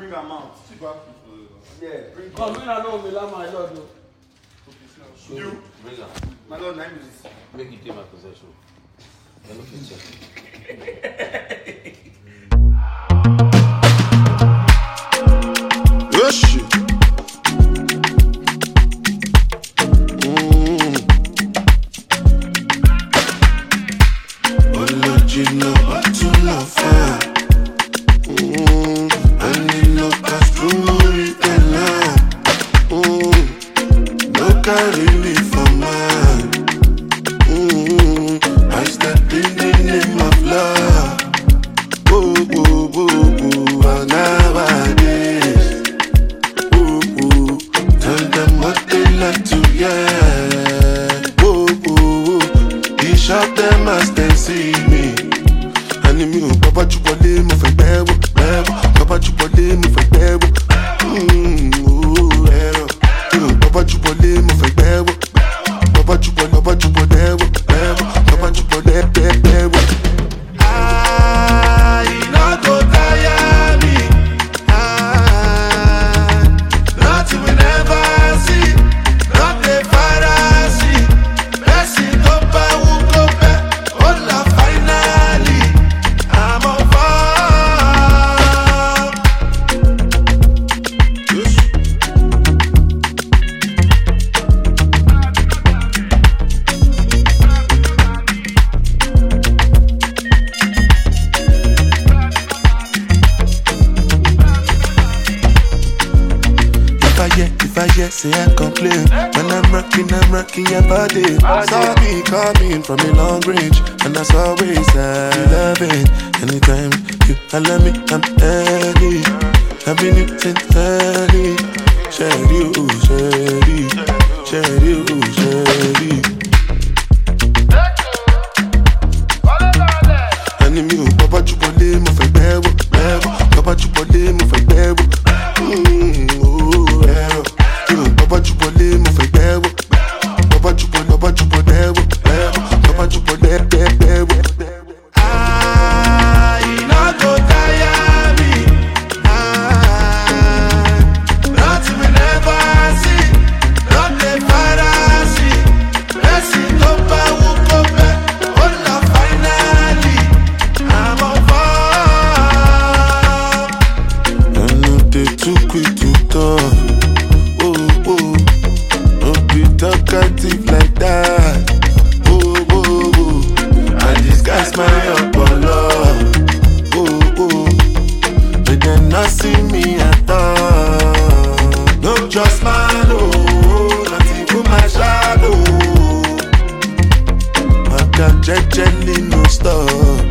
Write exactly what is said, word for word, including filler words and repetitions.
bring them out. Yeah, bring Come, bring her now, me like my lord. You? Bring her. My lord, nine minutes. Make it take my possession. You're looking check. Yes, shit. Mm. Original, but to love fun. Mm. I need no past memory and love. Mm. No carry me for mine. Mm. I step in the name of love. Ooh, ooh, ooh, ooh, I nowadays. Ooh, ooh, tell them what they like to hear. Ooh, ooh, ooh, he shot them as they see me. Anime, Papa Chupole, mo fe bebo, bebo. Papa Chupole, mo fe bebo. Mmm, ooh, bebo. Papa Chupole, mo fe bebo. Papa Chupole, Papa Chupole, bebo, bebo. Papa Chupole, bebo, bebo. Ah, you not go tire me. Ah, nothing we never see. Not the fantasy. Blessing go by, who go back. Oh, la finally, I'm on fire. Yes. If I get, if I get, say I complain. When I'm rocking, I'm rocking your body. Saw me coming from a long range, and that's always I love it. Anytime you allow me, I'm early. Having you since early. Share you, share you, share you, share you. Anime, Papa Chupole, mo fe bebo, bebo. Papa Chupole, mo fe bebo. Mmm, ooh, bebo. Papa Chupole, mo fe bebo. Papa Chupole, Papa Chupole, bebo, bebo. Papa Chupole, bebo, bebo. Ah, you not go tire me. Ah, nothing we never see. Not the fantasy. Blessing go by, who go back. Oh, la finally, I'm on fire. I know they too quick to talk. Oh, oh, don't be talkative like that. Oh, oh, oh, I disguise my Apollo. Oh, oh, they did not see me at all. No, just my oh, not even my shadow. I got jelly, no stop.